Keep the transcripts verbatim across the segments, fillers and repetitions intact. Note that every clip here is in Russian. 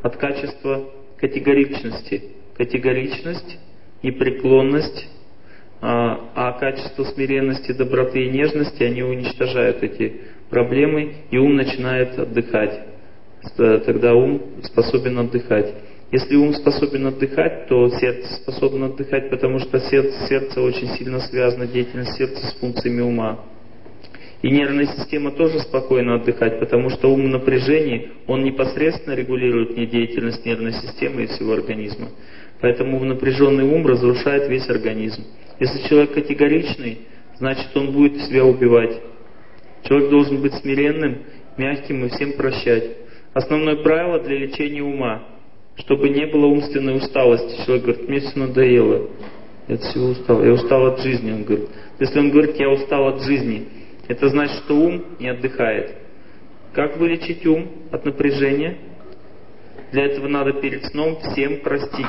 от качества категоричности. Категоричность, непреклонность, а, а качество смиренности, доброты и нежности, они уничтожают эти проблемы, и ум начинает отдыхать. Тогда ум способен отдыхать. Если ум способен отдыхать, то сердце способно отдыхать, потому что сердце, сердце очень сильно связано, деятельность сердца с функциями ума. И нервная система тоже спокойно отдыхать, потому что ум в напряжении, он непосредственно регулирует деятельность нервной системы и всего организма. Поэтому в напряженный ум разрушает весь организм. Если человек категоричный, значит он будет себя убивать. Человек должен быть смиренным, мягким и всем прощать. Основное правило для лечения ума, чтобы не было умственной усталости. Человек говорит, мне все надоело, я от всего устал, я устал от жизни. Он говорит, если он говорит, я устал от жизни, это значит, что ум не отдыхает. Как вылечить ум от напряжения? Для этого надо перед сном всем простить.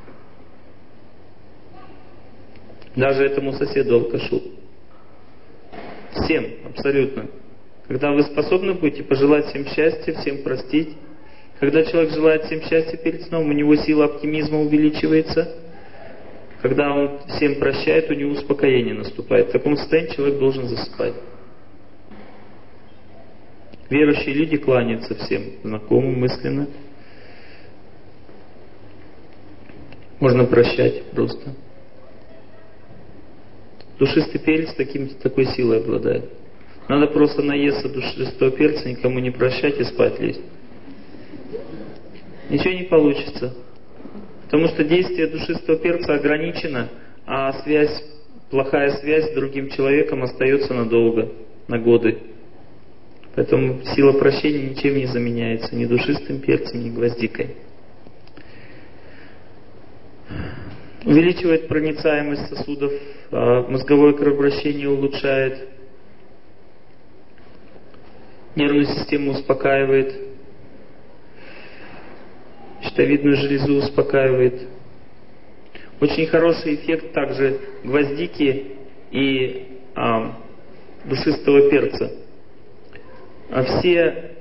Даже этому соседу-алкашу. Всем, абсолютно. Когда вы способны будете пожелать всем счастья, всем простить. Когда человек желает всем счастья перед сном, у него сила оптимизма увеличивается. Когда он всем прощает, у него успокоение наступает. В таком состоянии человек должен засыпать. Верующие люди кланяются всем знакомым мысленно. Можно прощать просто. Душистый перец таким, такой силой обладает. Надо просто наесться душистого перца, никому не прощать и спать лезть. Ничего не получится. Потому что действие душистого перца ограничено, а связь, плохая связь с другим человеком остается надолго, на годы. Поэтому сила прощения ничем не заменяется, ни душистым перцем, ни гвоздикой. Увеличивает проницаемость сосудов, мозговое кровообращение улучшает, нервную систему успокаивает, щитовидную железу успокаивает. Очень хороший эффект также гвоздики и а, душистого перца. А все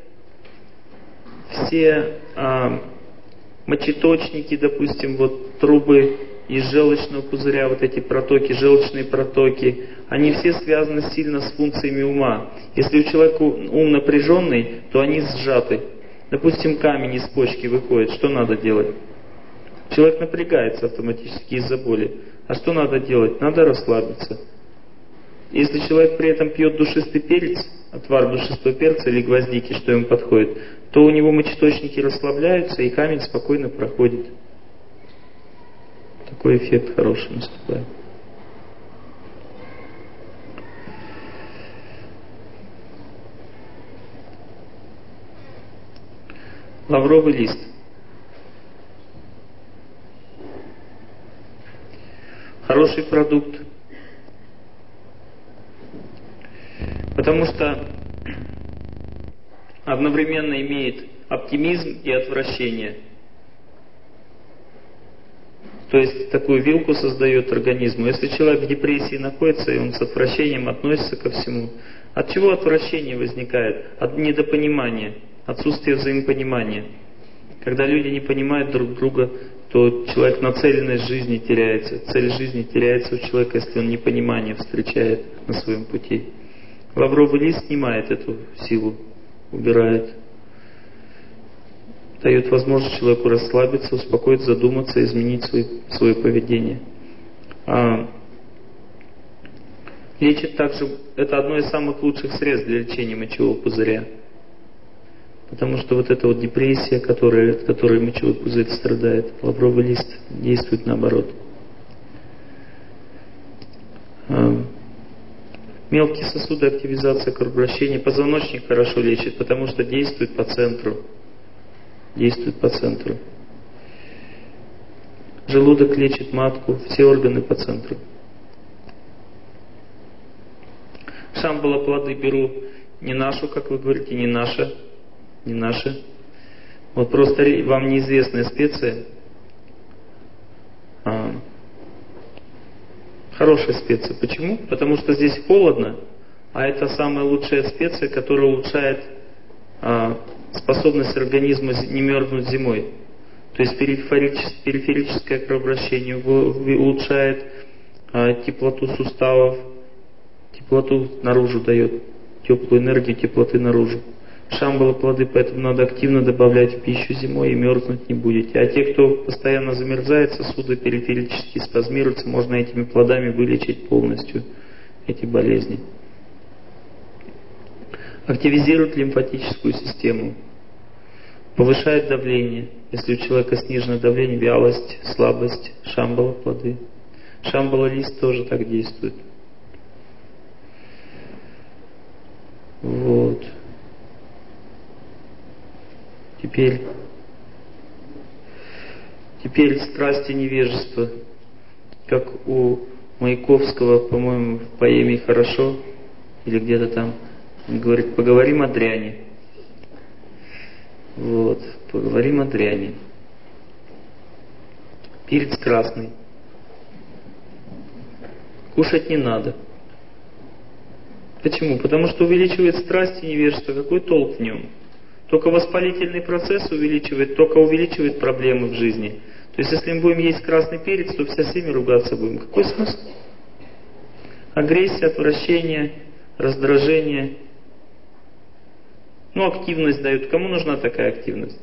все а, мочеточники, допустим, вот трубы из желчного пузыря, вот эти протоки, желчные протоки, они все связаны сильно с функциями ума. Если у человека ум напряженный, то они сжаты. Допустим, камень из почки выходит, что надо делать? Человек напрягается автоматически из-за боли. А что надо делать? Надо расслабиться. Если человек при этом пьет душистый перец, отвар душистого перца или гвоздики, что ему подходит, то у него мочеточники расслабляются, и камень спокойно проходит. Такой эффект хороший наступает. Лавровый лист. Хороший продукт. Потому что одновременно имеет оптимизм и отвращение. То есть такую вилку создает организму. Если человек в депрессии находится, и он с отвращением относится ко всему, от чего отвращение возникает? От недопонимания, отсутствия взаимопонимания. Когда люди не понимают друг друга, то человек нацеленность жизни теряется. Цель жизни теряется у человека, если он непонимание встречает на своем пути. Лавровый лист снимает эту силу, убирает. Дает возможность человеку расслабиться, успокоиться, задуматься, изменить свой, свое поведение. А, лечит также, это одно из самых лучших средств для лечения мочевого пузыря. Потому что вот эта вот депрессия, которая, от которой мочевой пузырь страдает, лавровый лист действует наоборот. А, мелкие сосуды, активизация кровообращения, позвоночник хорошо лечит, потому что действует по центру. Действует по центру. Желудок лечит матку, все органы по центру. Шамбала плоды беру не нашу, как вы говорите, не наша, не наши. Вот просто вам неизвестная специя. А, хорошая специя. Почему? Потому что здесь холодно, а это самая лучшая специя, которая улучшает а, способность организма не мерзнуть зимой. То есть периферическое кровообращение улучшает а, теплоту суставов, теплоту наружу дает, теплую энергию теплоты наружу. Шамбала плоды, поэтому надо активно добавлять в пищу зимой и мерзнуть не будете. А те, кто постоянно замерзает, сосуды периферически спазмируются, можно этими плодами вылечить полностью эти болезни. Активизирует лимфатическую систему, повышает давление. Если у человека снижено давление, вялость, слабость, шамбала плоды. Шамбала лист тоже так действует. Вот. Теперь, теперь страсти невежества, как у Маяковского, по-моему, в поэме «Хорошо», или где-то там, он говорит, поговорим о дряни. Вот, поговорим о дряни. Перец красный. Кушать не надо. Почему? Потому что увеличивает страсть и невежество. Какой толк в нем? Только воспалительный процесс увеличивает, только увеличивает проблемы в жизни. То есть, если мы будем есть красный перец, то все всеми ругаться будем. Какой смысл? Агрессия, отвращение, раздражение. Ну, активность дают. Кому нужна такая активность?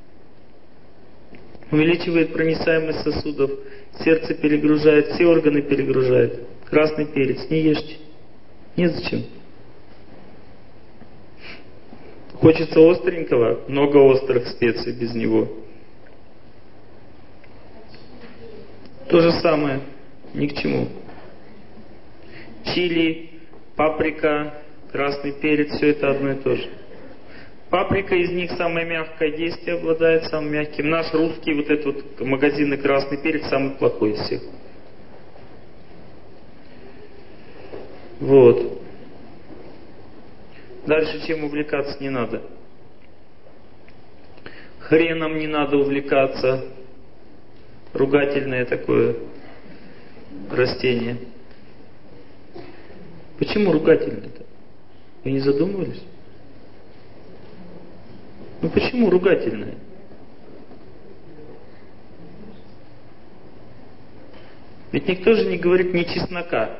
Увеличивает проницаемость сосудов, сердце перегружает, все органы перегружает. Красный перец не ешьте. Незачем. Хочется остренького, много острых специй без него. То же самое, ни к чему. Чили, паприка, красный перец, все это одно и то же. Паприка из них самое мягкое действие обладает, самым мягким. Наш русский, вот этот вот магазинный красный перец, самый плохой из всех. Вот. Дальше чем увлекаться не надо. Хреном не надо увлекаться. Ругательное такое растение. Почему ругательное-то? Вы не задумывались? Ну почему ругательное? Ведь никто же не говорит ни чеснока.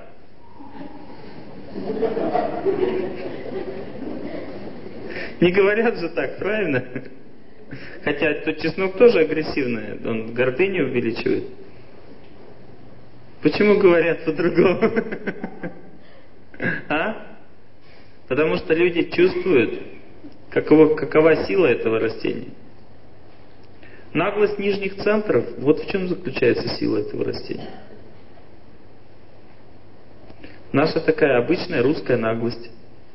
Не говорят же так, правильно? Хотя тот чеснок тоже агрессивный, он гордыню увеличивает. Почему говорят по-другому? А? Потому что люди чувствуют, какова, какова сила этого растения. Наглость нижних центров, вот в чем заключается сила этого растения. Наша такая обычная русская наглость.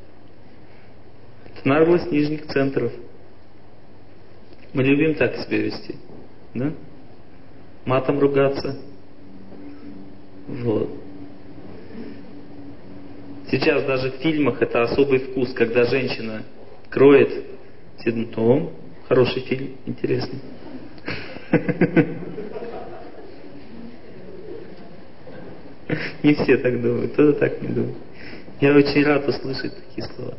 Это наглость нижних центров. Мы любим так себя вести. Да? Матом ругаться. Вот. Сейчас даже в фильмах это особый вкус, когда женщина кроет. Все думают, о, хороший фильм, интересный. Не все так думают, кто-то так не думает. Я очень рад услышать такие слова.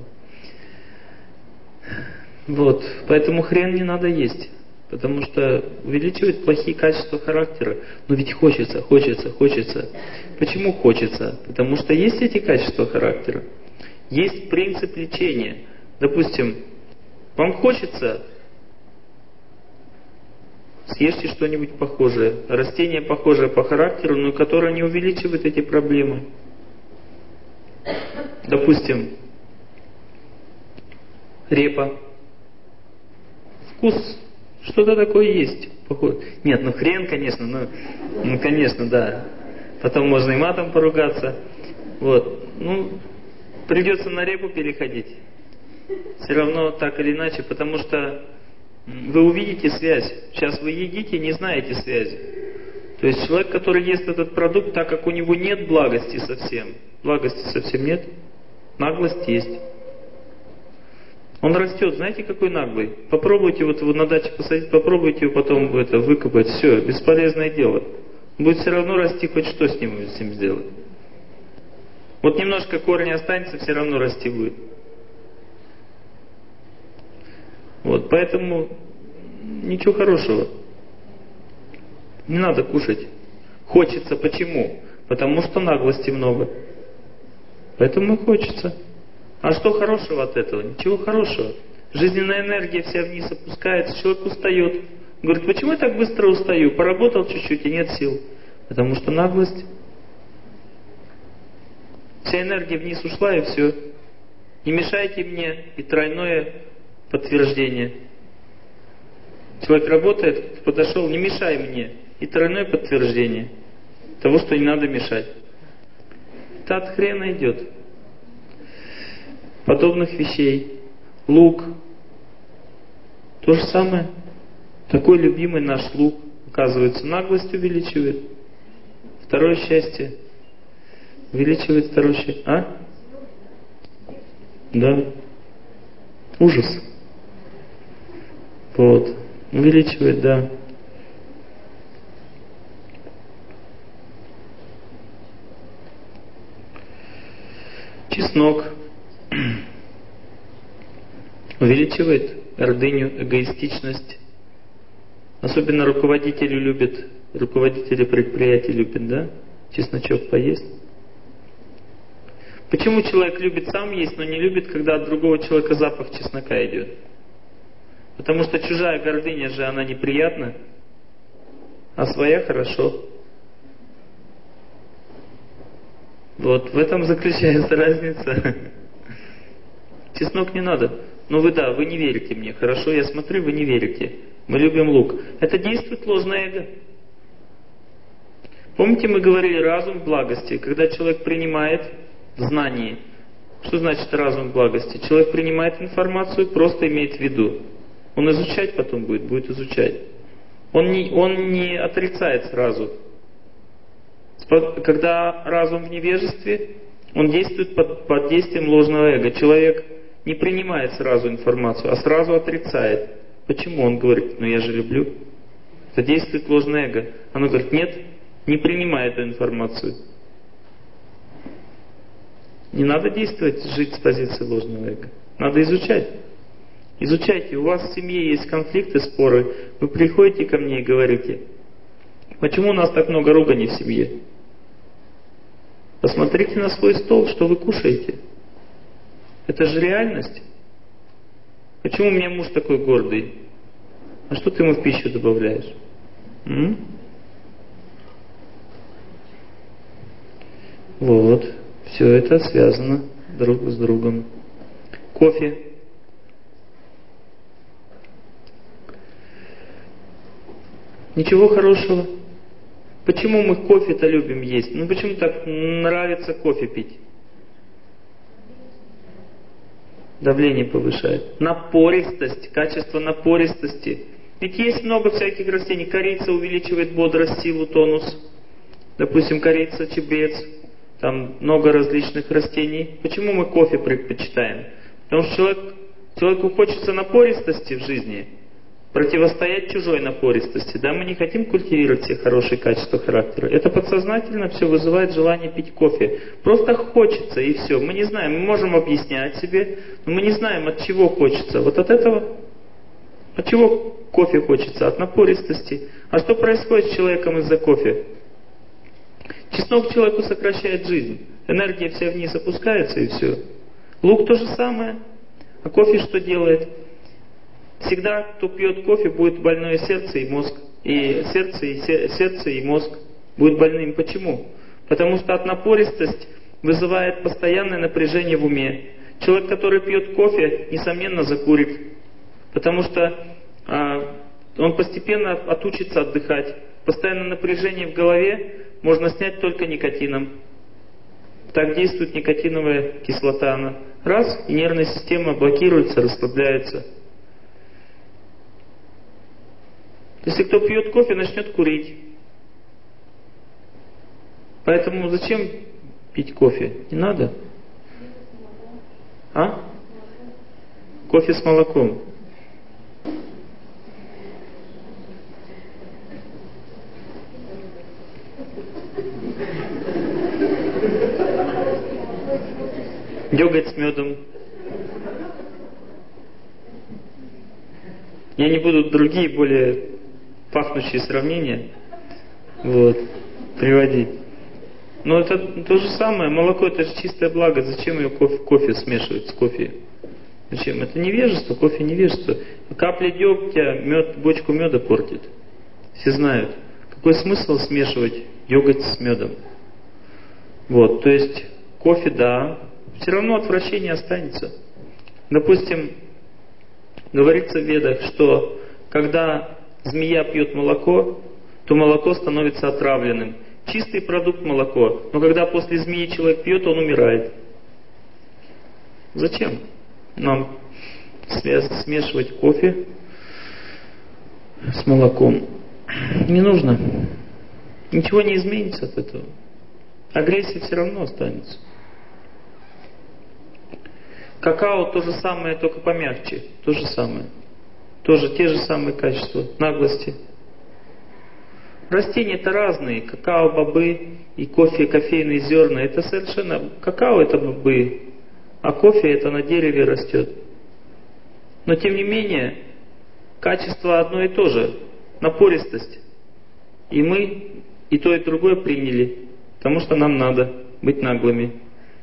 Вот, поэтому хрен не надо есть, потому что увеличивает плохие качества характера. Но ведь хочется, хочется, хочется. Почему хочется? Потому что есть эти качества характера. Есть принцип лечения. Допустим, вам хочется, съешьте что-нибудь похожее. Растение похожее по характеру, но которое не увеличивает эти проблемы. Допустим, репа. Вкус, что-то такое есть. Похоже. Нет, ну хрен, конечно, ну, ну конечно, да. Потом можно и матом поругаться. Вот. Ну, придется на репу переходить. Все равно так или иначе, потому что вы увидите связь. Сейчас вы едите, не знаете связи. То есть человек, который ест этот продукт, так как у него нет благости совсем. Благости совсем нет. Наглость есть. Он растет, знаете, какой наглый? Попробуйте вот его на даче посадить, попробуйте его потом это, выкопать. Все, бесполезное дело. Будет все равно расти, хоть что с ним, с ним сделать. Вот немножко корня останется, все равно расти будет. Вот, поэтому ничего хорошего. Не надо кушать. Хочется почему? Потому что наглости много. Поэтому и хочется. А что хорошего от этого? Ничего хорошего. Жизненная энергия вся вниз опускается, человек устает. Говорит, почему я так быстро устаю? Поработал чуть-чуть и нет сил. Потому что наглость. Вся энергия вниз ушла и все. Не мешайте мне, и тройное подтверждение. Человек работает, подошел, не мешай мне, и тройное подтверждение того, что не надо мешать. Это от хрена идет. Подобных вещей. Лук. То же самое. Такой любимый наш лук, оказывается, наглость увеличивает. Второе счастье. Увеличивает второе счастье. А? Да. Ужас. Вот. Увеличивает, да. Чеснок увеличивает гордыню, эгоистичность. Особенно руководители любят, руководители предприятий любят, да? Чесночок поесть. Почему человек любит сам есть, но не любит, когда от другого человека запах чеснока идет? Потому что чужая гордыня же, она неприятна, а своя хорошо. Вот в этом заключается разница. Чеснок не надо. Но вы, да, вы не верите мне. Хорошо, я смотрю, вы не верите. Мы любим лук. Это действует ложное эго. Помните, мы говорили разум в благости. Когда человек принимает знание. Что значит разум в благости? Человек принимает информацию, просто имеет в виду. Он изучать потом будет, будет изучать. Он не, он не отрицает сразу. Когда разум в невежестве, он действует под, под действием ложного эго. Человек не принимает сразу информацию, а сразу отрицает. Почему? Он говорит, ну я же люблю. Это действует ложное эго. Оно говорит, нет, не принимай эту информацию. Не надо действовать, жить с позиции ложного эго. Надо изучать. Изучайте. У вас в семье есть конфликты, споры. Вы приходите ко мне и говорите, почему у нас так много руганий в семье? Посмотрите на свой стол, что вы кушаете. Это же реальность. Почему у меня муж такой гордый? А что ты ему в пищу добавляешь? М? Вот. Все это связано друг с другом. Кофе. Ничего хорошего. Почему мы кофе-то любим есть? Ну почему так нравится кофе пить? Давление повышает. Напористость, качество напористости. Ведь есть много всяких растений. Корица увеличивает бодрость, силу, тонус. Допустим, корица, чебрец. Там много различных растений. Почему мы кофе предпочитаем? Потому что человек, человеку хочется напористости в жизни. Противостоять чужой напористости. Да, мы не хотим культивировать все хорошие качества характера. Это подсознательно все вызывает желание пить кофе. Просто хочется и все. Мы не знаем, мы можем объяснять себе, но мы не знаем, от чего хочется. Вот от этого. От чего кофе хочется? От напористости. А что происходит с человеком из-за кофе? Чеснок человеку сокращает жизнь. Энергия вся вниз опускается и все. Лук то же самое. А кофе что делает? Всегда, кто пьет кофе, будет больное сердце и мозг. И сердце, и сердце, и мозг будет больным. Почему? Потому что от напористость вызывает постоянное напряжение в уме. Человек, который пьет кофе, несомненно закурит. Потому что а, он постепенно отучится отдыхать. Постоянное напряжение в голове можно снять только никотином. Так действует никотиновая кислота. Она раз, и нервная система блокируется, расслабляется. Если кто пьет кофе, начнет курить. Поэтому зачем пить кофе? Не надо. А? Кофе с молоком. Йогурт с медом. Я не буду другие, более пахнущие сравнения вот, приводить. Но это то же самое. Молоко — это же чистое благо. Зачем ее кофе, кофе смешивать с кофе? Зачем? Это невежество, кофе невежество. Капля дегтя мед, бочку меда портит. Все знают. Какой смысл смешивать деготь с медом? Вот, то есть кофе, да, все равно отвращение останется. Допустим, говорится в Ведах, что когда змея пьет молоко, то молоко становится отравленным. Чистый продукт молоко, но когда после змеи человек пьет, он умирает. Зачем нам смешивать кофе с молоком? Не нужно. Ничего не изменится от этого. Агрессия все равно останется. Какао то же самое, только помягче. То же самое. Тоже те же самые качества. Наглости. Растения-то разные. Какао, бобы и кофе, кофейные зерна. Это совершенно... Какао — это бобы, а кофе — это на дереве растет. Но тем не менее, качество одно и то же. Напористость. И мы и то, и другое приняли. Потому что нам надо быть наглыми.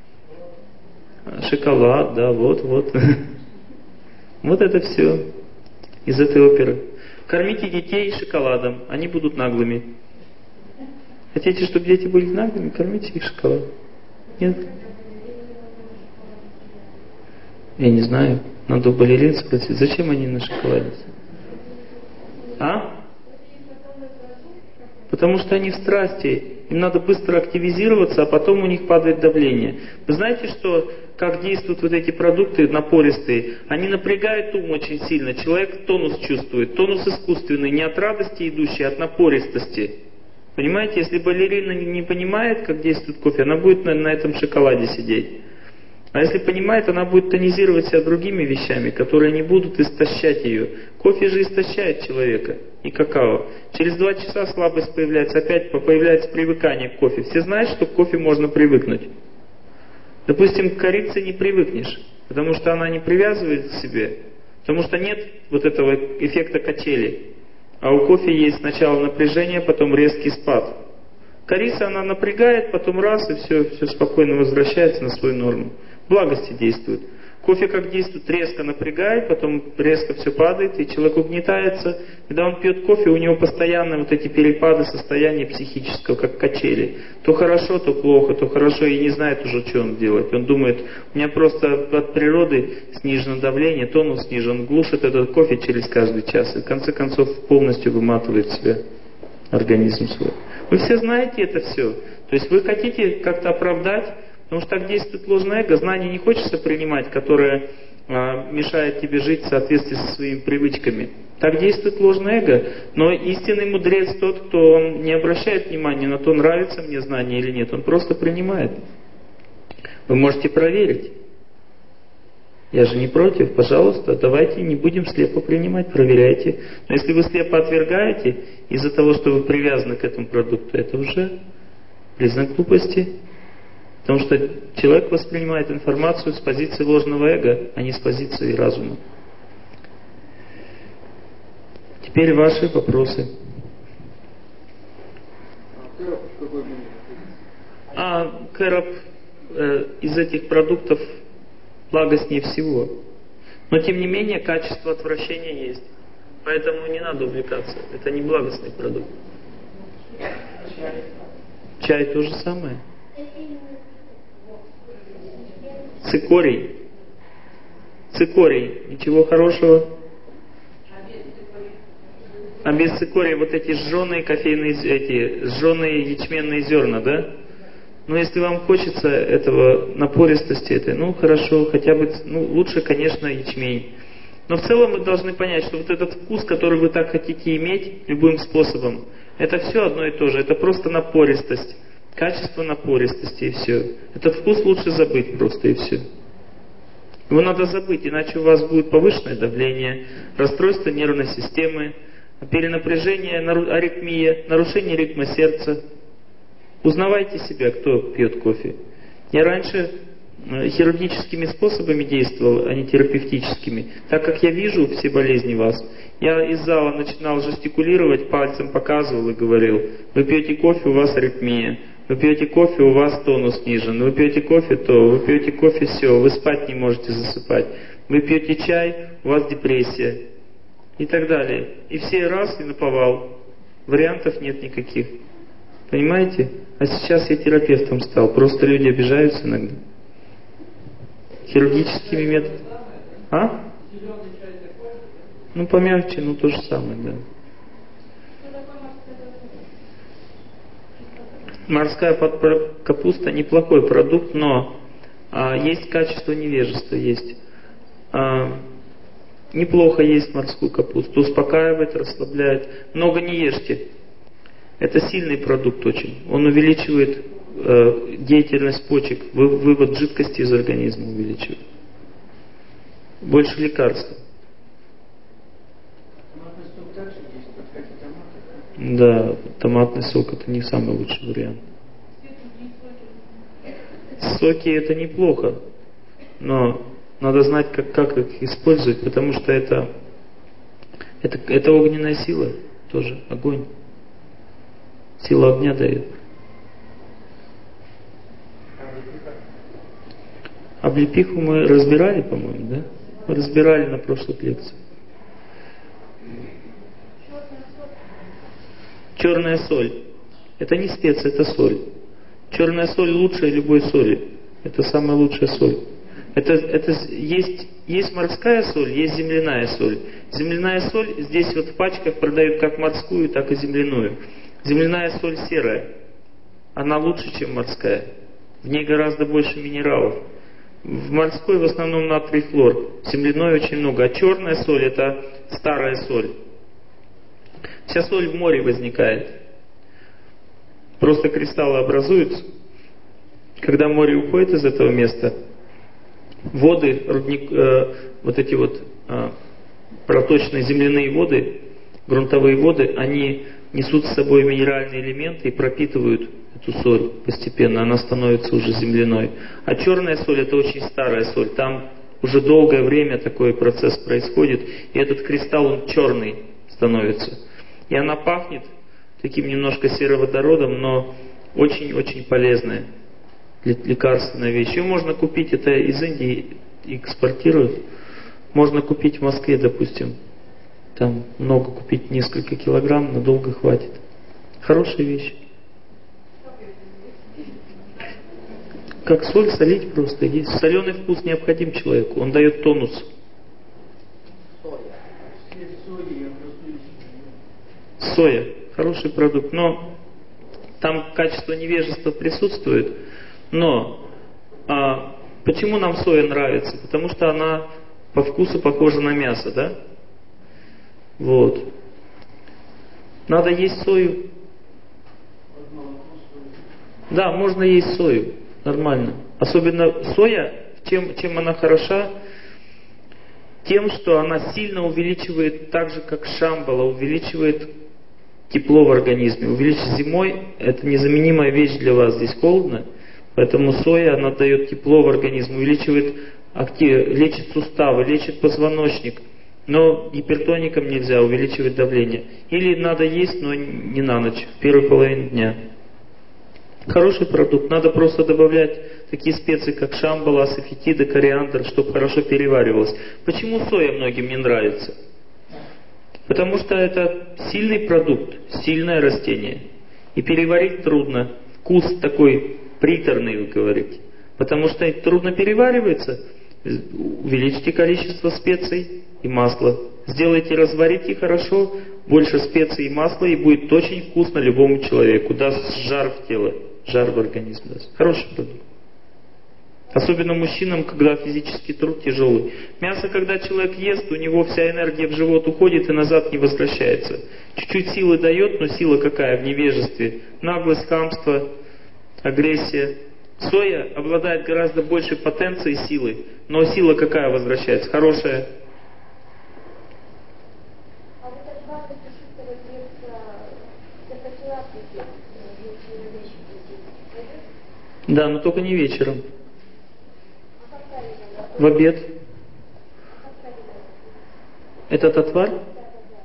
Шоколад, да, вот, вот. Вот это все из этой оперы. Кормите детей шоколадом, они будут наглыми. Хотите, чтобы дети были наглыми? Кормите их шоколадом. Нет? Я не знаю. Надо у балерин спросить, зачем они на шоколаде? А? Потому что они в страсти. Им надо быстро активизироваться, а потом у них падает давление. Вы знаете, что как действуют вот эти продукты напористые? Они напрягают ум очень сильно. Человек тонус чувствует. Тонус искусственный, не от радости идущий, а от напористости. Понимаете, если балерина не понимает, как действует кофе, она будет на, на этом шоколаде сидеть. А если понимает, она будет тонизировать себя другими вещами, которые не будут истощать ее. Кофе же истощает человека. И какао. Через два часа слабость появляется, опять появляется привыкание к кофе. Все знают, что к кофе можно привыкнуть. Допустим, к корице не привыкнешь, потому что она не привязывает к себе. Потому что нет вот этого эффекта качели. А у кофе есть сначала напряжение, потом резкий спад. Корица, она напрягает, потом раз, и все, все спокойно возвращается на свою норму. Благости действует. Кофе как действует, резко напрягает, потом резко все падает, и человек угнетается. Когда он пьет кофе, у него постоянно вот эти перепады состояния психического, как качели. То хорошо, то плохо, то хорошо, и не знает уже, что он делает. Он думает, у меня просто от природы снижено давление, тонус снижен, он глушит этот кофе через каждый час, и в конце концов полностью выматывает себя, организм свой. Вы все знаете это все. То есть вы хотите как-то оправдать. Потому что так действует ложное эго, знание не хочется принимать, которое а, мешает тебе жить в соответствии со своими привычками. Так действует ложное эго, но истинный мудрец тот, кто он не обращает внимания на то, нравится мне знание или нет, он просто принимает. Вы можете проверить. Я же не против, пожалуйста, давайте не будем слепо принимать, проверяйте. Но если вы слепо отвергаете из-за того, что вы привязаны к этому продукту, это уже признак глупости. Потому что человек воспринимает информацию с позиции ложного эго, а не с позиции разума. Теперь ваши вопросы. А кэроп э, из этих продуктов благостнее всего. Но тем не менее качество отвращения есть. Поэтому не надо увлекаться. Это не благостный продукт. Чай то же самое. Цикорий. Цикорий. Ничего хорошего. А без цикория вот эти сжженные кофейные, эти сжженные ячменные зерна, да? Но если вам хочется этого напористости, этой, ну хорошо, хотя бы, ну лучше, конечно, ячмень. Но в целом вы должны понять, что вот этот вкус, который вы так хотите иметь любым способом, это все одно и то же. Это просто напористость. Качество напористости и все. Этот вкус лучше забыть просто и все. Его надо забыть, иначе у вас будет повышенное давление, расстройство нервной системы, перенапряжение, аритмия, нарушение ритма сердца. Узнавайте себя, кто пьет кофе. Я раньше хирургическими способами действовал, а не терапевтическими. Так как я вижу все болезни вас, Я из зала начинал жестикулировать, пальцем показывал и говорил: вы пьете кофе, у вас аритмия, вы пьете кофе, у вас тонус снижен, вы пьете кофе, то, вы пьете кофе, все, вы спать не можете засыпать, вы пьете чай, у вас депрессия и так далее. И все раз и наповал. Вариантов нет никаких. Понимаете? А сейчас я терапевтом стал. Просто люди обижаются иногда. Хирургическими методами. А? Ну, помягче, ну то же самое, да. Морская капуста неплохой продукт, но а, есть качество невежества, есть. А, неплохо есть морскую капусту, успокаивает, расслабляет. Много не ешьте. Это сильный продукт очень. Он увеличивает э, деятельность почек, вы, вывод жидкости из организма увеличивает. Больше лекарств. Да, томатный сок это не самый лучший вариант. Соки это неплохо, но надо знать, как, как их использовать, потому что это, это, это огненная сила, тоже огонь. Сила огня дает. Облепиху мы разбирали, по-моему, да? Мы разбирали на прошлых лекциях. Черная соль. Это не специя, это соль. Черная соль лучше любой соли. Это самая лучшая соль. Это, это есть, есть морская соль, есть земляная соль. Земляная соль здесь вот в пачках продают как морскую, так и земляную. Земляная соль серая. Она лучше, чем морская. В ней гораздо больше минералов. В морской в основном натрий, хлор. В земляной очень много. А черная соль это старая соль. Вся соль в море возникает. Просто кристаллы образуются. Когда море уходит из этого места, воды, рудник, э, вот эти вот э, проточные земляные воды, грунтовые воды, они несут с собой минеральные элементы и пропитывают эту соль постепенно. Она становится уже земляной. А черная соль это очень старая соль. Там уже долгое время такой процесс происходит. И этот кристалл, он черный становится. И она пахнет таким немножко сероводородом, но очень-очень полезная, лекарственная вещь. Ее можно купить, это из Индии экспортируют. Можно купить в Москве, допустим. Там много купить, несколько килограмм, надолго хватит. Хорошая вещь. Как соль солить просто есть. Соленый вкус необходим человеку, он дает тонус. Соя. Хороший продукт, но там качество невежества присутствует. Но а, почему нам соя нравится? Потому что она по вкусу похожа на мясо, да? Вот. Надо есть сою. Да, можно есть сою. Нормально. Особенно соя, чем, чем она хороша? Тем, что она сильно увеличивает, так же как шамбала, увеличивает тепло в организме. Увеличить зимой – это незаменимая вещь для вас. Здесь холодно, поэтому соя, она дает тепло в организм, увеличивает актив, лечит суставы, лечит позвоночник. Но гипертоникам нельзя увеличивать давление. Или надо есть, но не на ночь, в первой половине дня. Хороший продукт. Надо просто добавлять такие специи, как шамбала, асафетида, кориандр, чтобы хорошо переваривалось. Почему соя многим не нравится? Потому что это сильный продукт, сильное растение. И переварить трудно. Вкус такой приторный, вы говорите. Потому что трудно переваривается. Увеличьте количество специй и масла. Сделайте, разварите хорошо, больше специй и масла, и будет очень вкусно любому человеку. Даст жар в тело, жар в организм даст. Хороший продукт. Особенно мужчинам, когда физический труд тяжелый. Мясо, когда человек ест, у него вся энергия в живот уходит и назад не возвращается. Чуть-чуть силы дает, но сила какая? В невежестве. Наглость, хамство, агрессия. Соя обладает гораздо большей потенцией силы, но сила какая возвращается? Хорошая. Да, но только не вечером. В обед. Этот отвар?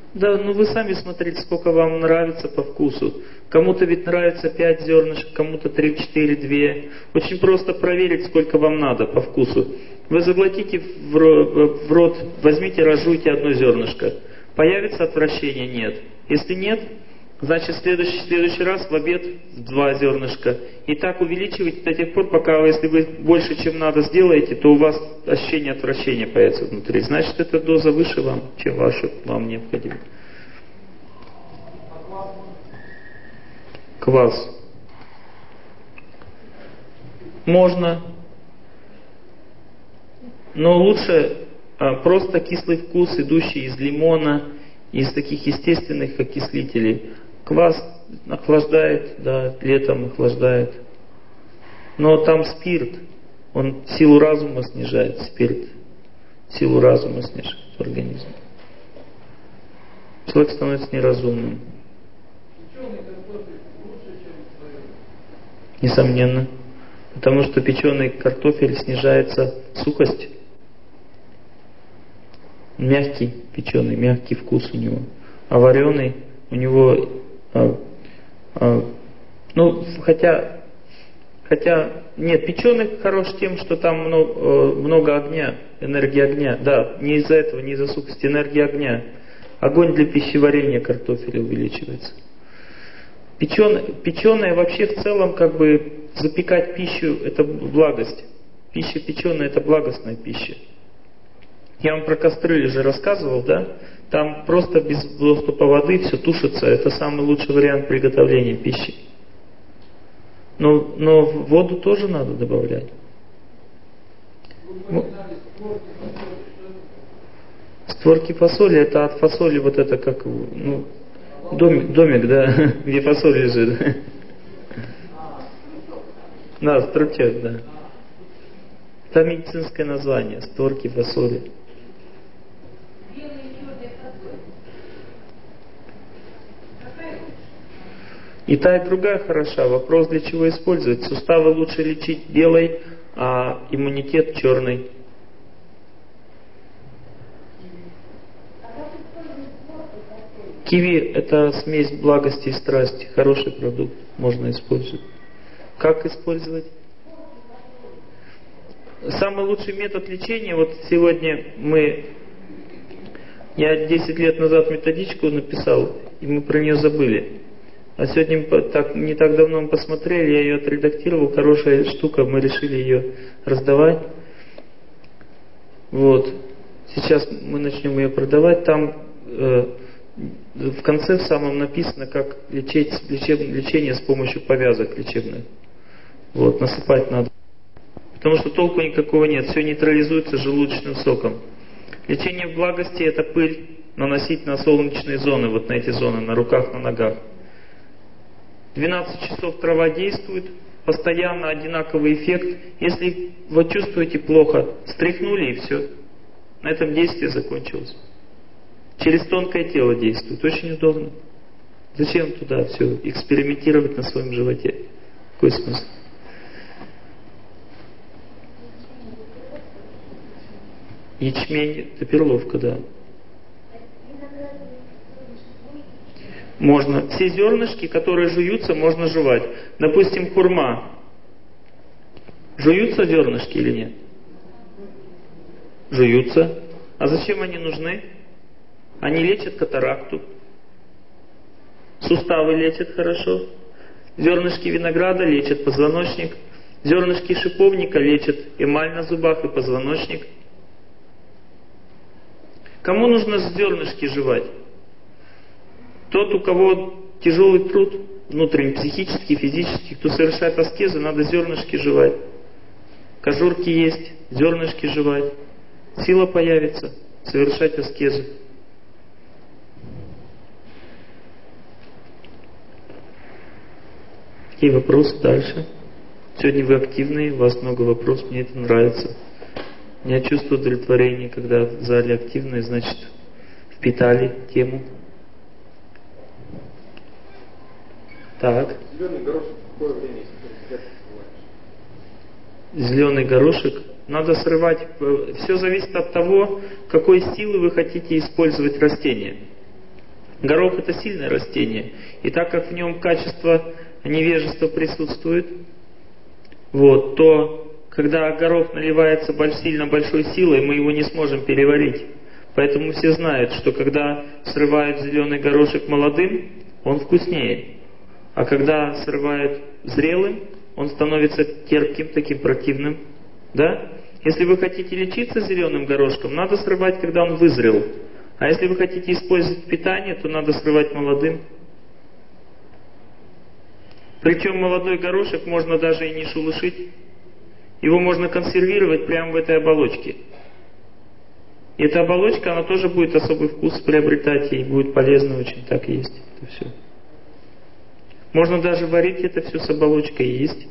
Да, ну вы сами смотрите, сколько вам нравится по вкусу. Кому-то ведь нравится пять зернышек, кому-то три, четыре, две. Очень просто проверить, сколько вам надо по вкусу. Вы заглотите в рот, в рот, возьмите, разжуйте одно зернышко. Появится отвращение? Нет. Если нет, значит в следующий, в следующий раз в обед два зернышка. И так увеличивайте до тех пор, пока, если вы больше, чем надо, сделаете, то у вас ощущение отвращения появится внутри. Значит, эта доза выше вам, чем ваша, вам необходима. Квас. Можно. Но лучше а, просто кислый вкус, идущий из лимона, из таких естественных окислителей. Квас охлаждает, да, летом охлаждает. Но там спирт, он силу разума снижает, спирт. Силу разума снижает в организме. Человек становится неразумным. Несомненно. Потому что печеный картофель снижается сухость. Мягкий печеный, мягкий вкус у него. А вареный у него, а, а, ну, хотя, хотя, нет, печеный хорош тем, что там много, много огня, энергии огня. Да, не из-за этого, не из-за сухости, энергии огня. Огонь для пищеварения картофеля увеличивается. Печеное, печеное вообще в целом, как бы, запекать пищу — это благость. Пища печеная — это благостная пища. Я вам про кастрюли же рассказывал, да? Там просто без доступа воды все тушится. Это самый лучший вариант приготовления пищи. Но, но воду тоже надо добавлять. Створки фасоли — это от фасоли вот это как, ну, домик, домик, да, где фасоль лежит. Да, стручок, да. Это медицинское название, створки фасоли. И та, и другая хороша. Вопрос, для чего использовать. Суставы лучше лечить белой, а иммунитет черный. Киви — это смесь благости и страсти. Хороший продукт, можно использовать. Как использовать? Самый лучший метод лечения, вот сегодня мы, я десять лет назад методичку написал, и мы про нее забыли. А сегодня так, не так давно мы посмотрели, я ее отредактировал, хорошая штука, мы решили ее раздавать. Вот. Сейчас мы начнем ее продавать. Там э, в конце в самом написано, как лечить, лечеб, лечение с помощью повязок лечебных. Вот, насыпать надо. Потому что толку никакого нет, все нейтрализуется желудочным соком. Лечение в благости — это пыль наносить на солнечные зоны, вот на эти зоны, на руках, на ногах. двенадцать часов трава действует, постоянно одинаковый эффект. Если вы чувствуете плохо, стряхнули и все. На этом действие закончилось. Через тонкое тело действует, очень удобно. Зачем туда все экспериментировать на своем животе? Какой смысл? Ячмень — это перловка, да. Можно. Все зернышки, которые жуются, можно жевать. Допустим, хурма. Жуются зернышки или нет? Жуются. А зачем они нужны? Они лечат катаракту. Суставы лечат хорошо. Зернышки винограда лечат позвоночник. Зернышки шиповника лечат эмаль на зубах и позвоночник. Кому нужно зернышки жевать? Тот, у кого тяжелый труд, внутренний, психический, физический, кто совершает аскезы, надо зернышки жевать. Кожурки есть, зернышки жевать. Сила появится, совершать аскезы. Какие вопросы дальше? Сегодня вы активные, у вас много вопросов, мне это нравится. Я чувствую удовлетворение, когда в зале активные, значит, впитали тему. Так. Зеленый горошек в какое время срываешь? Зеленый горошек надо срывать. Все зависит от того, какой силы вы хотите использовать растение. Горох это сильное растение. И так как в нем качество невежества присутствует, вот, то когда горох наливается сильно большой силой, мы его не сможем переварить. Поэтому все знают, что когда срывают зеленый горошек молодым, он вкуснее. А когда срывают зрелым, он становится терпким, таким противным. Да? Если вы хотите лечиться зеленым горошком, надо срывать, когда он вызрел. А если вы хотите использовать питание, то надо срывать молодым. Причем молодой горошек можно даже и не шелушить. Его можно консервировать прямо в этой оболочке. И эта оболочка, она тоже будет особый вкус приобретать, и будет полезно очень так есть. Это все. Можно даже варить это все с оболочкой и есть.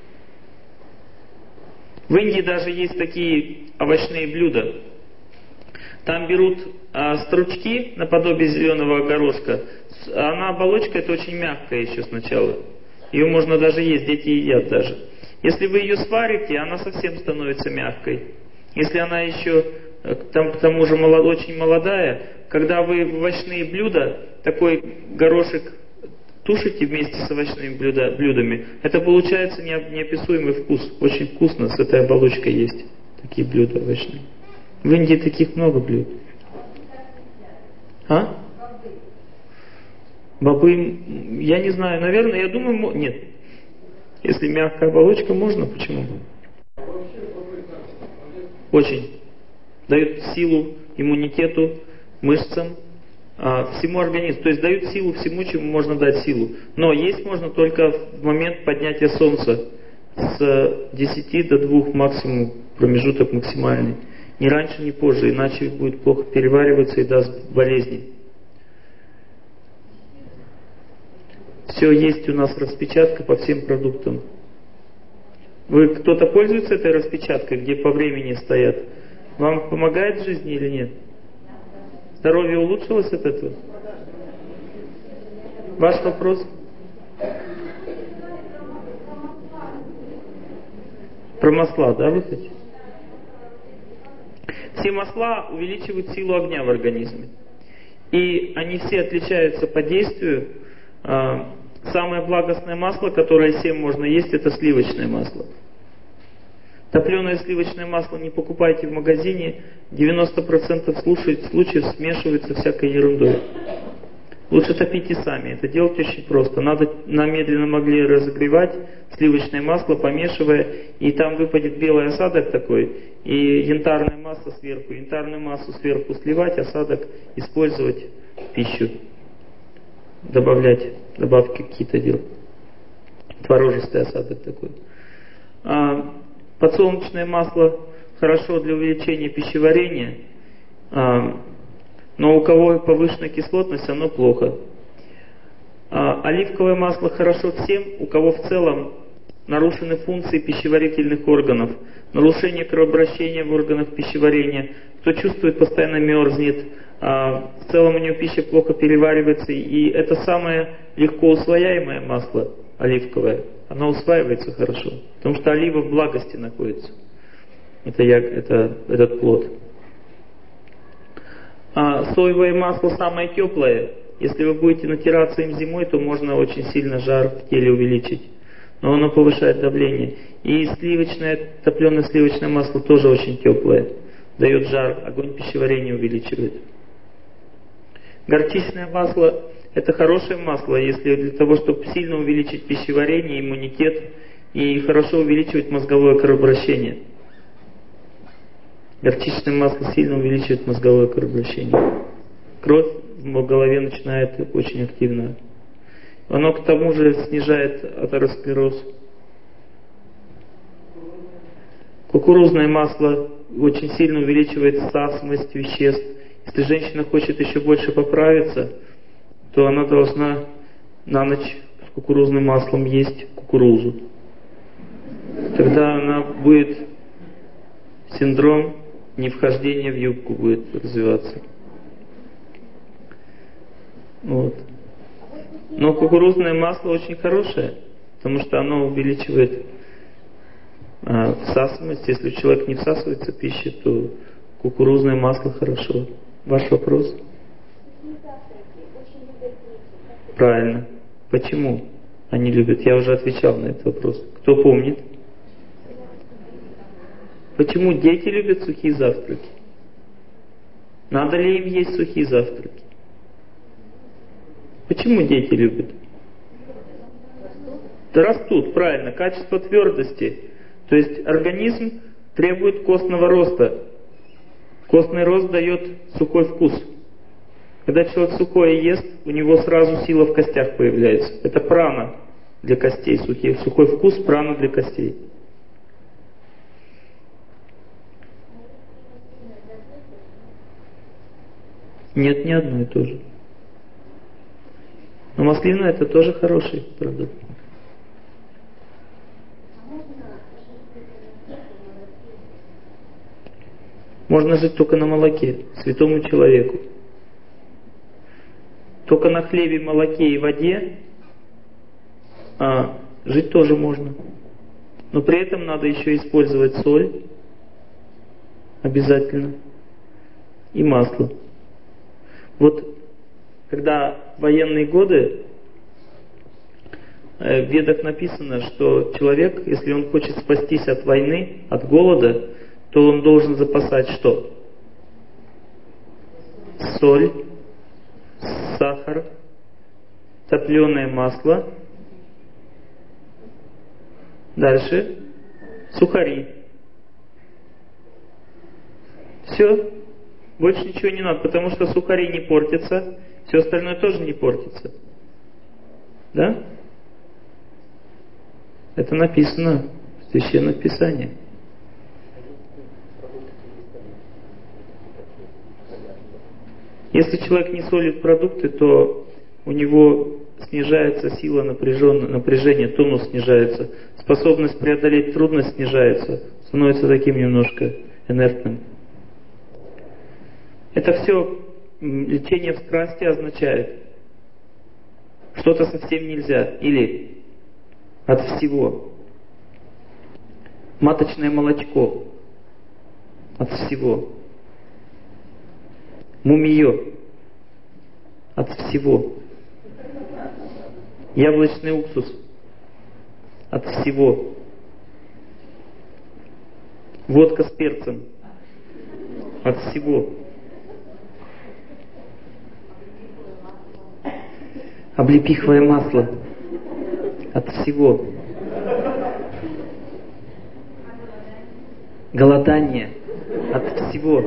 В Индии даже есть такие овощные блюда. Там берут а, стручки наподобие зеленого горошка. Она оболочка это очень мягкая еще сначала. Ее можно даже есть, дети едят даже. Если вы ее сварите, она совсем становится мягкой. Если она еще, там, к тому же молод, очень молодая, когда вы в овощные блюда такой горошек тушите вместе с овощными блюда, блюдами, это получается неописуемый вкус. Очень вкусно, с этой оболочкой есть такие блюда овощные. В Индии таких много блюд. А? Бобы, я не знаю, наверное, я думаю, нет. Если мягкая оболочка, можно, почему? Очень. Дают силу иммунитету, мышцам, всему организму. То есть дают силу всему, чему можно дать силу. Но есть можно только в момент поднятия солнца. С десяти до двух максимум, промежуток максимальный. Ни раньше, ни позже, иначе будет плохо перевариваться и даст болезни. Все есть у нас распечатка по всем продуктам. Вы кто-то пользуется этой распечаткой, где по времени стоят? Вам помогает в жизни или нет? Здоровье улучшилось от этого? Ваш вопрос? Про масла, да, вы хотите? Все масла увеличивают силу огня в организме. И они все отличаются по действию. Самое благостное масло, которое всем можно есть, это сливочное масло. Топленое сливочное масло не покупайте в магазине. девяносто процентов случаев смешивается всякой ерундой. Лучше топите сами. Это делать очень просто. Надо на медленном огне разогревать сливочное масло, помешивая, и там выпадет белый осадок такой, и янтарное масло сверху. Янтарную массу сверху сливать, осадок использовать в пищу. Добавлять, добавки какие-то делать. Творожистый осадок такой. А, подсолнечное масло хорошо для увеличения пищеварения, а, но у кого повышенная кислотность, оно плохо. А, оливковое масло хорошо всем, у кого в целом нарушены функции пищеварительных органов, нарушение кровообращения в органах пищеварения, кто чувствует, постоянно мерзнет, а, в целом у него пища плохо переваривается, и это самое легко усвояемое масло оливковое, оно усваивается хорошо, потому что олива в благости находится. Это, я, это этот плод. А соевое масло самое теплое. Если вы будете натираться им зимой, то можно очень сильно жар в теле увеличить. Но оно повышает давление. И сливочное, топленое сливочное масло тоже очень теплое. Дает жар, огонь пищеварения увеличивает. Горчичное масло – это хорошее масло, если для того, чтобы сильно увеличить пищеварение, иммунитет и хорошо увеличивать мозговое кровообращение. Горчичное масло сильно увеличивает мозговое кровообращение. Кровь в голове начинает очень активно. Оно к тому же снижает атеросклероз. Кукурузное масло очень сильно увеличивает всасываемость веществ. Если женщина хочет еще больше поправиться, то она должна на ночь с кукурузным маслом есть кукурузу. Тогда она будет синдром невхождения в юбку будет развиваться. Вот. Но кукурузное масло очень хорошее, потому что оно увеличивает а, всасываемость. Если человек не всасывается в пищу, то кукурузное масло хорошо. Ваш вопрос? Очень Правильно. Почему они любят? Я уже отвечал на этот вопрос. Кто помнит? Почему дети любят сухие завтраки? Надо ли им есть сухие завтраки? Почему дети любят? Да растут, правильно. Качество твердости. То есть организм требует костного роста. Костный рост дает сухой вкус. Когда человек сухое ест, у него сразу сила в костях появляется. Это прана для костей. Сухой, сухой вкус – прана для костей. Нет, не одно и то же. Но маслина – это тоже хороший продукт. Можно жить только на молоке, святому человеку. Только на хлебе, молоке и воде а, жить тоже можно. Но при этом надо еще использовать соль, обязательно, и масло. Вот когда в военные годы в Ведах написано, что человек, если он хочет спастись от войны, от голода, то он должен запасать что? Соль, сахар, топленое масло, дальше сухари. Все, больше ничего не надо, потому что сухари не портятся, все остальное тоже не портится. Да? Это написано в Священном Писании. Если человек не солит продукты, то у него снижается сила напряжения, тонус снижается, способность преодолеть трудность снижается, становится таким немножко инертным. Это все лечение в страсти означает, что-то совсем нельзя, или от всего. Маточное молочко от всего. Мумиё от всего. Яблочный уксус от всего. Водка с перцем от всего. Облепиховое масло от всего. Голодание от всего.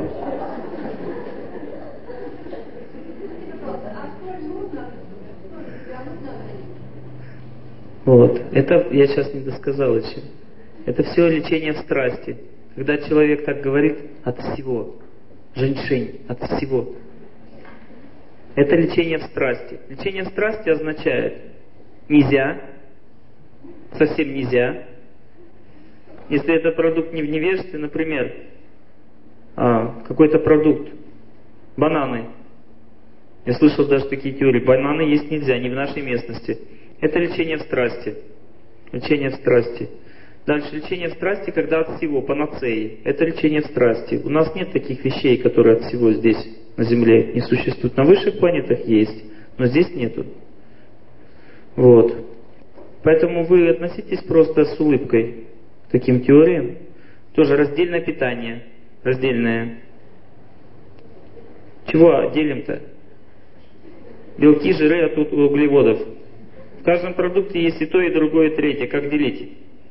Вот. Это я сейчас не досказал еще. Это все лечение в страсти. Когда человек так говорит от всего. Женьшень от всего. Это лечение в страсти. Лечение в страсти означает нельзя, совсем нельзя. Если это продукт не в невежестве, например, а, какой-то продукт, бананы. Я слышал даже такие теории. Бананы есть нельзя, не в нашей местности. Это лечение в страсти. Лечение в страсти. Дальше лечение в страсти, когда от всего, панацеи. Это лечение в страсти. У нас нет таких вещей, которые от всего здесь, на Земле, не существуют. На высших планетах есть, но здесь нету. Вот. Поэтому вы относитесь просто с улыбкой к таким теориям. Тоже раздельное питание. Раздельное. Чего делим-то? Белки, жиры от углеводов. В каждом продукте есть и то, и другое, и третье. Как делить?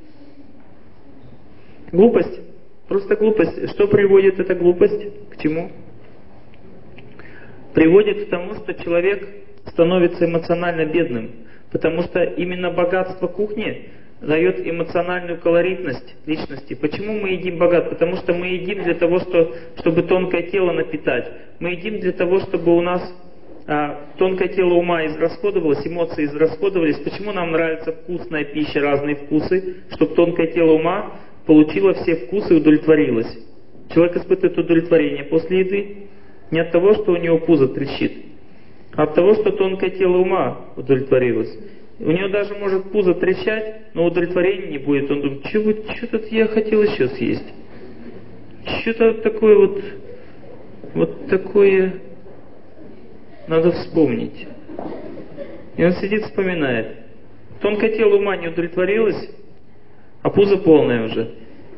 Глупость. Просто глупость. Что приводит эта глупость? К чему? Приводит к тому, что человек становится эмоционально бедным. Потому что именно богатство кухни дает эмоциональную колоритность личности. Почему мы едим богат? Потому что мы едим для того, что, чтобы тонкое тело напитать. Мы едим для того, чтобы у нас а, тонкое тело ума израсходовалось, эмоции израсходовались. Почему нам нравится вкусная пища, разные вкусы? Чтобы тонкое тело ума получило все вкусы и удовлетворилось. Человек испытывает удовлетворение после еды не от того, что у него пузо трещит, а от того, что тонкое тело ума удовлетворилось. У него даже может пузо трещать, но удовлетворения не будет. Он думает, что-то я хотел еще съесть. Что-то такое вот, вот такое надо вспомнить. И он сидит, вспоминает. Тонкое тело ума не удовлетворилось, а пузо полное уже.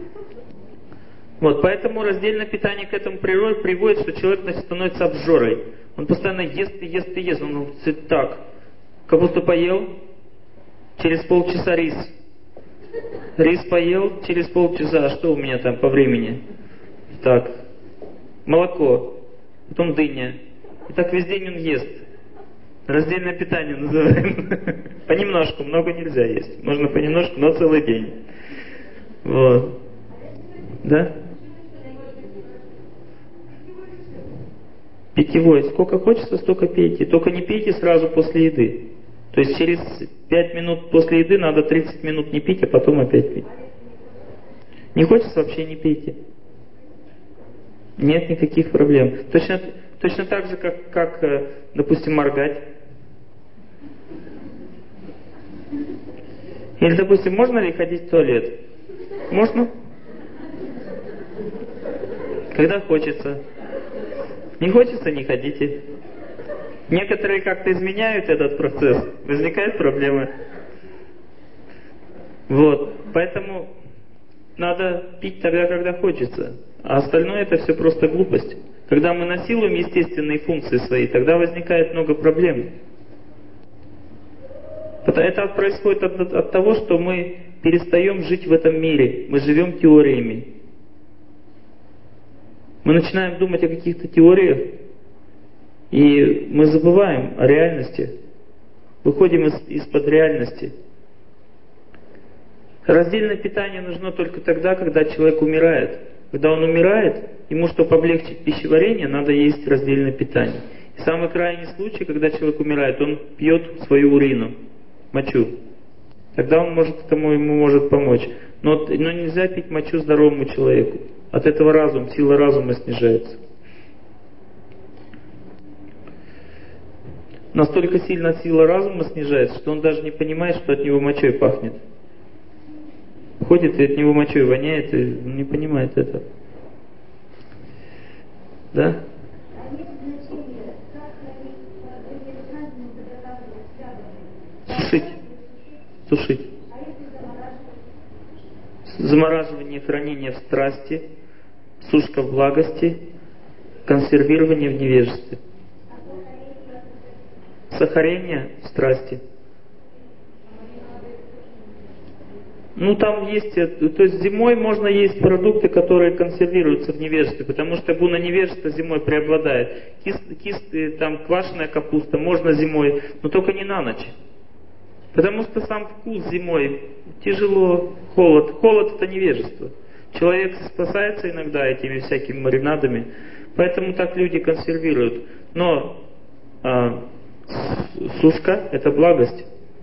Вот, поэтому раздельное питание к этому приводит, что человек становится обжорой. Он постоянно ест и ест и ест. Он так, капусту поел, через полчаса рис. Рис поел, через полчаса, а что у меня там по времени? Так, молоко, потом дыня. И так весь день он ест. Раздельное питание называем. Понемножку, много нельзя есть. Можно понемножку, но целый день. Вот. Да? Питьевой. Сколько хочется, столько пейте. Только не пейте сразу после еды. То есть через пять минут после еды надо тридцать минут не пить, а потом опять пить. Не хочется, вообще не пейте. Нет никаких проблем. Точно, точно так же, как, как, допустим, моргать. Или, допустим, можно ли ходить в туалет? Можно? Когда хочется. Не хочется, не ходите. Некоторые как-то изменяют этот процесс. Возникают проблемы. Вот. Поэтому надо пить тогда, когда хочется. А остальное это все просто глупость. Когда мы насилуем естественные функции свои, тогда возникает много проблем. Это происходит от, от того, что мы перестаем жить в этом мире. Мы живем теориями. Мы начинаем думать о каких-то теориях, и мы забываем о реальности. Выходим из, из-под реальности. Раздельное питание нужно только тогда, когда человек умирает. Когда он умирает, ему, чтобы облегчить пищеварение, надо есть раздельное питание. И самый крайний случай, когда человек умирает, он пьет свою урину, мочу. Тогда он может, этому ему может помочь. Но, но нельзя пить мочу здоровому человеку. От этого разум, сила разума снижается. Настолько сильно сила разума снижается, что он даже не понимает, что от него мочой пахнет. Ходит и от него мочой воняет, и не понимает этого. Да? Сушить. Сушить. Замораживание, хранение в страсти, сушка в благости, консервирование в невежестве. Сахарение в страсти. Ну там есть, то есть зимой можно есть продукты, которые консервируются в невежестве, потому что гуна невежества зимой преобладает. Кис, кис, там квашеная капуста можно зимой, но только не на ночь. Потому что сам вкус зимой тяжело, холод. Холод это невежество. Человек спасается иногда этими всякими маринадами, поэтому так люди консервируют. Но а, сушка это благость.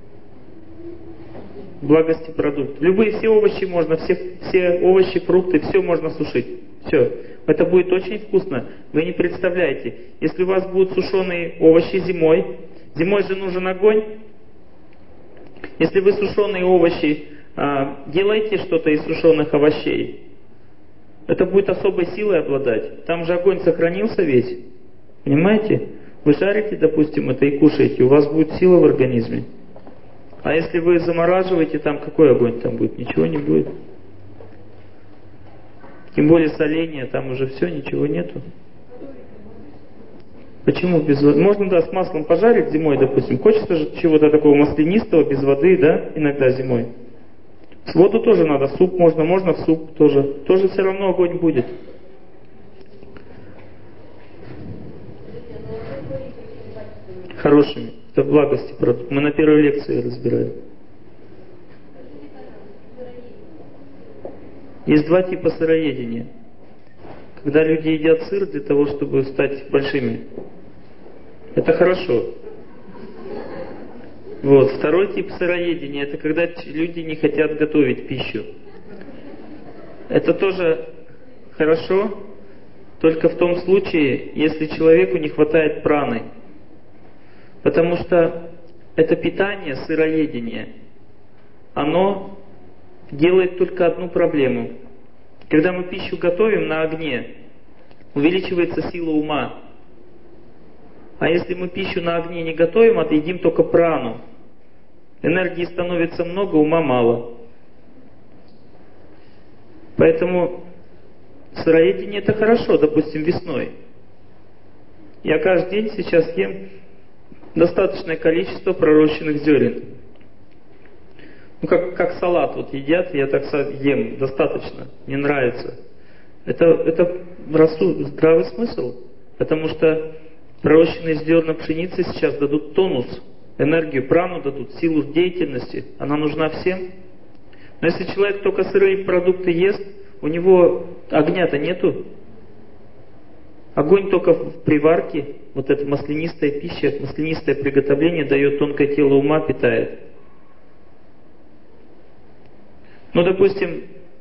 Благости продукт. Любые все овощи можно, все, все овощи, фрукты, все можно сушить. Все. Это будет очень вкусно. Вы не представляете. Если у вас будут сушеные овощи зимой, зимой же нужен огонь. Если вы сушеные овощи а, делаете что-то из сушеных овощей, это будет особой силой обладать. Там же огонь сохранился весь. Понимаете? Вы жарите, допустим, это и кушаете, у вас будет сила в организме. А если вы замораживаете, там какой огонь там будет? Ничего не будет. Тем более соление, там уже все, ничего нету. Почему без воды? Можно, да, с маслом пожарить зимой, допустим. Хочется же чего-то такого маслянистого, без воды, да, иногда зимой. С воду тоже надо, суп можно, можно в суп тоже. Тоже все равно огонь будет. Хорошими. Это благости продукт. Мы на первой лекции разбираем. Есть два типа сыроедения. Когда люди едят сыр для того, чтобы стать большими. Это хорошо. Вот. Второй тип сыроедения, это когда люди не хотят готовить пищу. Это тоже хорошо, только в том случае, если человеку не хватает праны. Потому что это питание, сыроедение, оно делает только одну проблему. Когда мы пищу готовим на огне, увеличивается сила ума. А если мы пищу на огне не готовим, а едим только прану, энергии становится много, ума мало. Поэтому сыроедение это хорошо, допустим, весной. Я каждый день сейчас ем достаточное количество пророщенных зерен. Ну, как, как салат вот едят, я так ем достаточно, мне нравится. Это, это рассуд, здравый смысл, потому что пророщенные зерна пшеницы сейчас дадут тонус, энергию, прану дадут, силу деятельности. Она нужна всем. Но если человек только сырые продукты ест, у него огня-то нету. Огонь только в приварке, вот эта маслянистая пища, маслянистое приготовление дает тонкое тело ума, питает. Ну, допустим,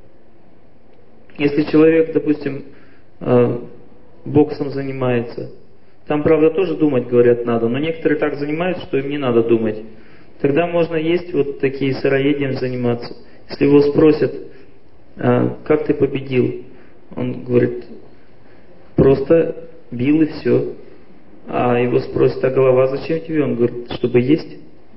если человек, допустим, боксом занимается, там, правда, тоже думать, говорят, надо, но некоторые так занимаются, что им не надо думать. Тогда можно есть вот такие сыроедением заниматься. Если его спросят, как ты победил, он говорит, просто бил и все. А его спросят, а голова зачем тебе? Он говорит, чтобы есть.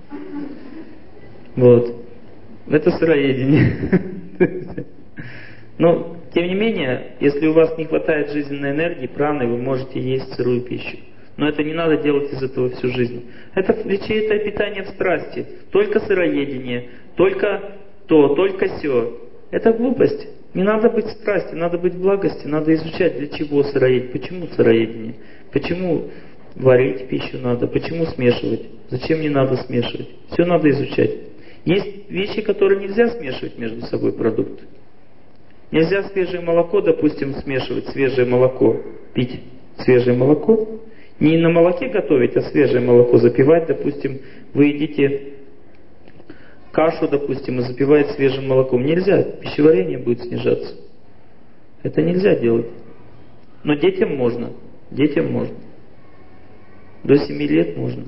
Вот. Это сыроедение. Но, тем не менее, если у вас не хватает жизненной энергии, праны, вы можете есть сырую пищу. Но это не надо делать из этого всю жизнь. Это, это питание в страсти. Только сыроедение, только то, только сё. Это глупость. Не надо быть в страсти, надо быть в благости, надо изучать, для чего сыроедение, почему сыроедение, почему варить пищу надо, почему смешивать, зачем не надо смешивать. Все надо изучать. Есть вещи, которые нельзя смешивать между собой продукты. Нельзя свежее молоко, допустим, смешивать, свежее молоко, пить свежее молоко. Не на молоке готовить, а свежее молоко запивать, допустим, вы едите кашу, допустим, и запиваете свежим молоком. Нельзя, пищеварение будет снижаться. Это нельзя делать. Но детям можно, детям можно. До семи лет можно.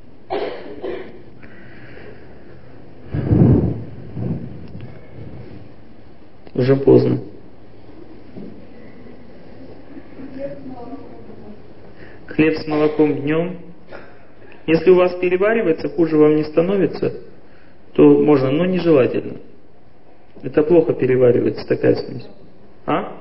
Уже поздно. Хлеб с молоком днем. Если у вас переваривается, хуже вам не становится, то можно, но нежелательно. Это плохо переваривается, такая смесь. А?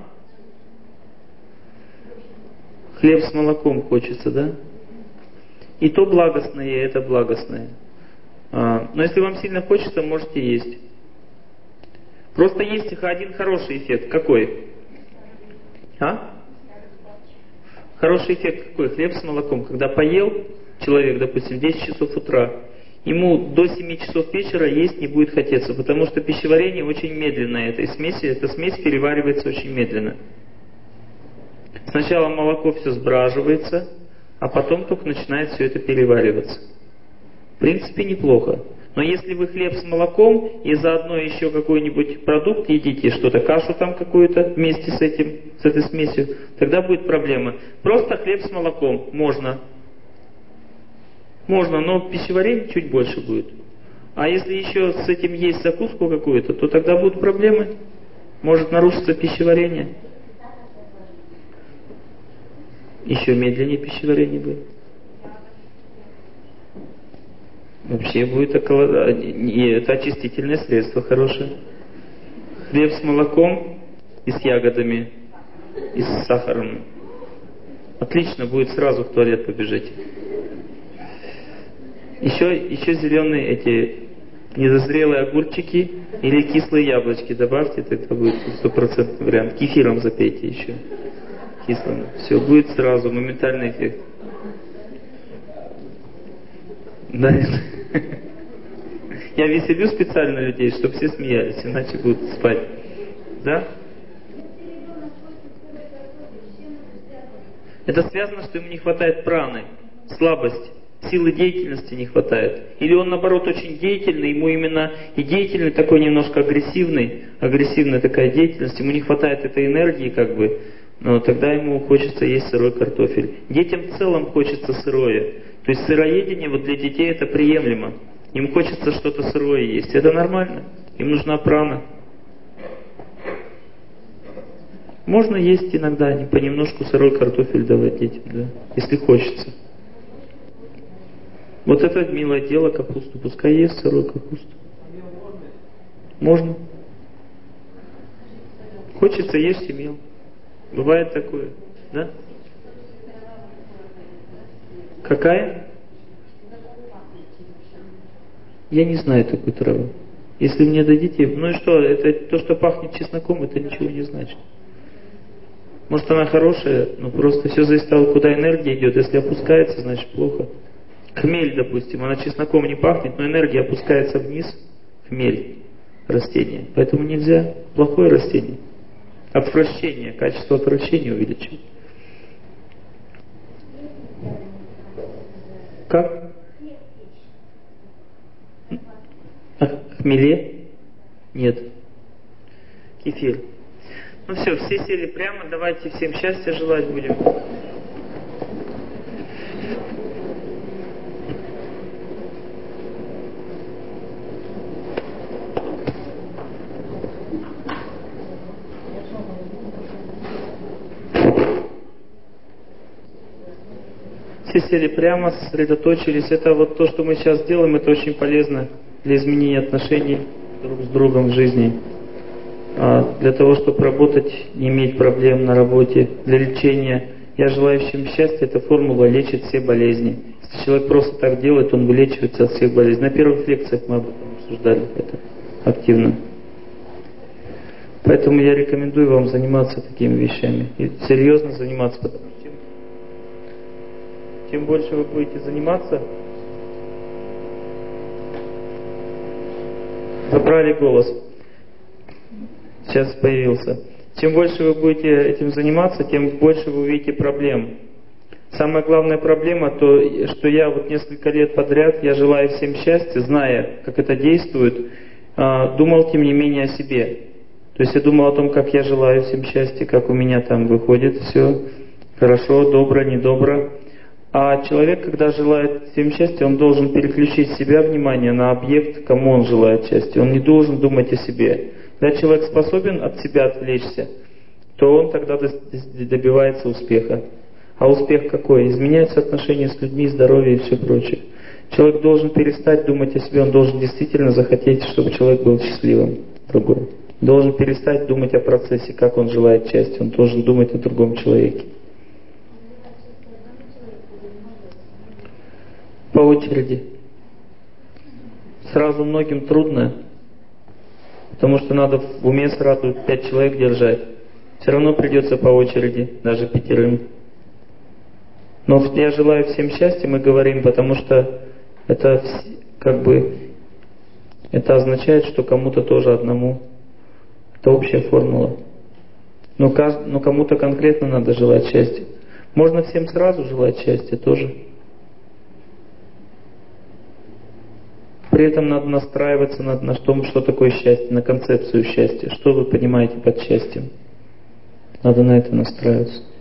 Хлеб с молоком хочется, да? И то благостное, и это благостное. А, но если вам сильно хочется, можете есть. Просто есть один хороший эффект. Какой? А? Хороший эффект какой? Хлеб с молоком. Когда поел человек, допустим, в десять часов утра, ему до семи часов вечера есть не будет хотеться, потому что пищеварение очень медленное этой смеси, эта смесь переваривается очень медленно. Сначала молоко все сбраживается, а потом только начинает все это перевариваться. В принципе, неплохо. Но если вы хлеб с молоком и заодно еще какой-нибудь продукт едите, что-то, кашу там какую-то вместе с этим, с этой смесью, тогда будет проблема. Просто хлеб с молоком можно. Можно, но пищеварение чуть больше будет. А если еще с этим есть закуску какую-то, то тогда будут проблемы. Может нарушиться пищеварение. Еще медленнее пищеварение будет. Вообще будет около... Это очистительное средство хорошее. Хлеб с молоком и с ягодами, и с сахаром. Отлично, будет сразу в туалет побежать. Еще, еще зеленые эти недозрелые огурчики или кислые яблочки добавьте, это будет стопроцентный вариант. Кефиром запейте еще. Кислым. Все, будет сразу моментальный эффект. Да. Я веселю специально людей, чтобы все смеялись, иначе будут спать. Да? Это связано, что ему не хватает праны, слабость, силы деятельности не хватает. Или он, наоборот, очень деятельный, ему именно и деятельный такой немножко агрессивный, агрессивная такая деятельность, ему не хватает этой энергии, как бы, но тогда ему хочется есть сырой картофель. Детям в целом хочется сырое. То есть сыроедение вот для детей это приемлемо. Им хочется что-то сырое есть. Это нормально. Им нужна прана. Можно есть иногда, понемножку сырой картофель давать детям, да, если хочется. Вот это милое дело, капусту. Пускай ест сырую капусту. Можно. Хочется, ешьте мел. Бывает такое, да? Какая? Я не знаю такую траву. Если мне дадите, ну и что, это то, что пахнет чесноком, это ничего не значит. Может она хорошая, но просто все зависит от того, куда энергия идет. Если опускается, значит плохо. Хмель, допустим, она чесноком не пахнет, но энергия опускается вниз. Хмель, растение. Поэтому нельзя. Плохое растение. Отвращение, качество отвращения увеличивает. Как? А, хмеле? Нет. Кефир. Ну все, все сели прямо, давайте всем счастья желать будем. Все сели прямо, сосредоточились. Это вот то, что мы сейчас делаем, это очень полезно для изменения отношений друг с другом в жизни. А для того, чтобы работать, не иметь проблем на работе, для лечения. Я желаю всем счастья, эта формула лечит все болезни. Если человек просто так делает, он вылечивается от всех болезней. На первых лекциях мы об этом обсуждали это активно. Поэтому я рекомендую вам заниматься такими вещами. И серьезно заниматься, потому что чем, чем больше вы будете заниматься, забрали голос. Сейчас появился. Чем больше вы будете этим заниматься, тем больше вы увидите проблем. Самая главная проблема, то, что я вот несколько лет подряд, я желаю всем счастья, зная, как это действует, думал тем не менее о себе. То есть я думал о том, как я желаю всем счастья, как у меня там выходит все хорошо, добро, недобро. А человек, когда желает всем счастья, он должен переключить себя внимание на объект, кому он желает счастья. Он не должен думать о себе. Когда человек способен от себя отвлечься, то он тогда добивается успеха. А успех какой? Изменяются отношения с людьми, здоровье и все прочее. Человек должен перестать думать о себе, он должен действительно захотеть, чтобы человек был счастливым. Другой. Должен перестать думать о процессе, как он желает счастья. Он должен думать о другом человеке. По очереди. Сразу многим трудно. Потому что надо в уме сразу пять человек держать. Все равно придется по очереди, даже пятерым. Но я желаю всем счастья, мы говорим, потому что это как бы это означает, что кому-то тоже одному. Это общая формула. Но, кажд... Но кому-то конкретно надо желать счастья. Можно всем сразу желать счастья тоже. При этом надо настраиваться на, на том, что такое счастье, на концепцию счастья. Что вы понимаете под счастьем? Надо на это настраиваться.